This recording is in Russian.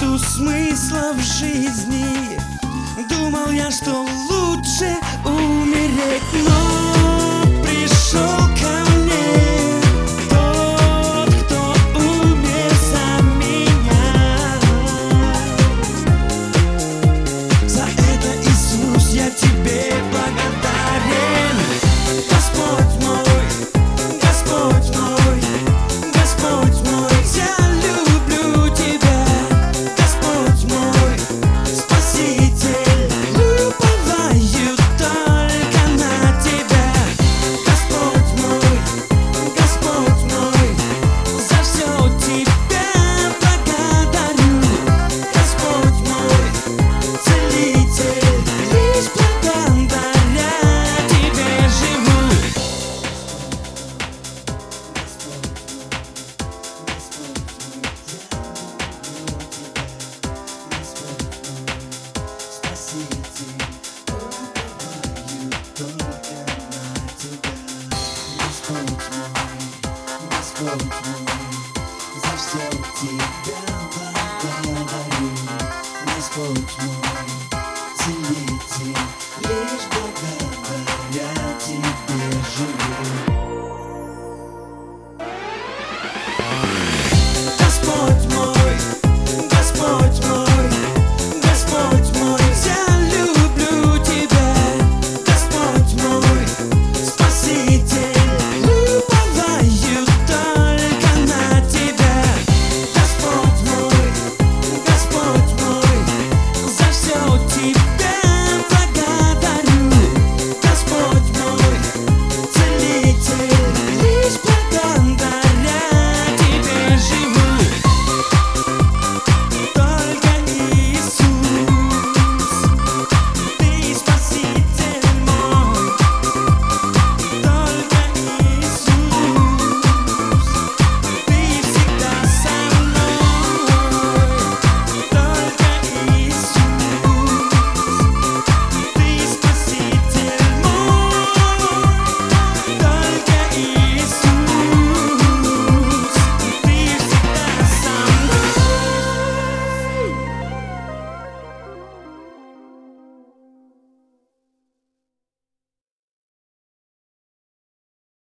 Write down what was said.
нету смысла в жизни. Думал я, что лучше умереть, но пришел ко мне тот, кто умер за меня. За это, Иисус, я тебе благодарен. Господь мой, Господь мой, Господь мой, я люблю тебя. Господь мой, Спаситель, уповаю только на тебя. Господь мой, за все тебя благодарю. Господь мой, Целитель, лишь благодаря тебе живу. Господь мой, за все тебя благодарю. Господь мой.